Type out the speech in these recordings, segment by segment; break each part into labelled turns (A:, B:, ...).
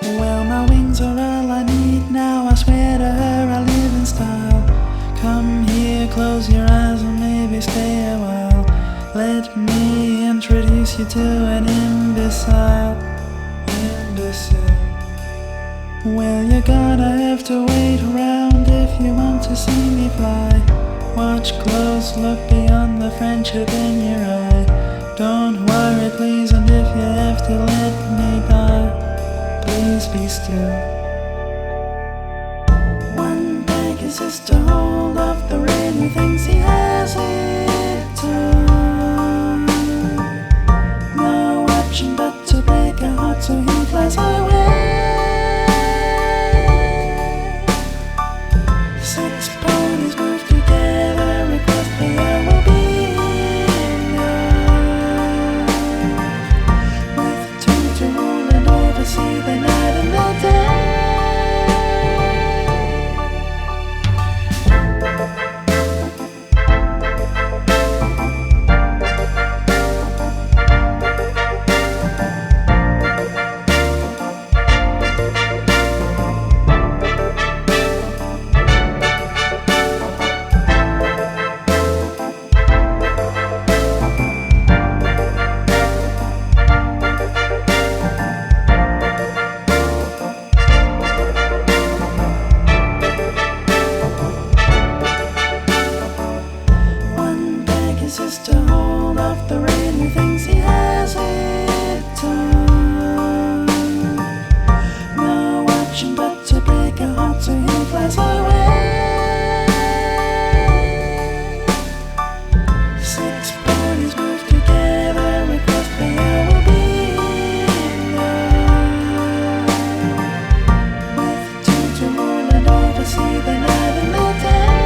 A: Well, my wings are all I need now. I swear to her I live in style. Come here, close your eyes and maybe stay a while. Let me introduce you to an imbecile. Well, you're gonna have to wait around if you want to see me fly. Watch close, look beyond the friendship in your eye. Don't worry, please, and if you have to let me die, please be still. One bag is just to hold off the rain. He thinks he has it too. No option but to break a heart, so he flies away. Six ponies move together across the air will be enough. With two to rule and oversee the night and the day. Just to hold off the rain, he thinks he has it done. No option but to break a heart, so he flies away. Six bodies move together across the air will be enough. With two to rule and oversee the night and the day.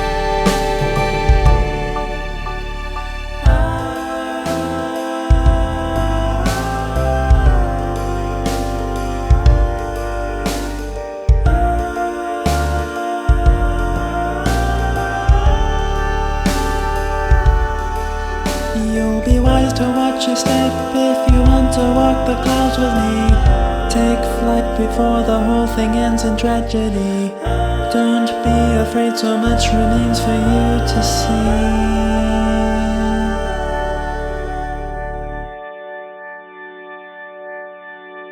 A: You'll be wise to watch your step if you want to walk the clouds with me. Take flight before the whole thing ends in tragedy. Don't be afraid, so much remains for you to see.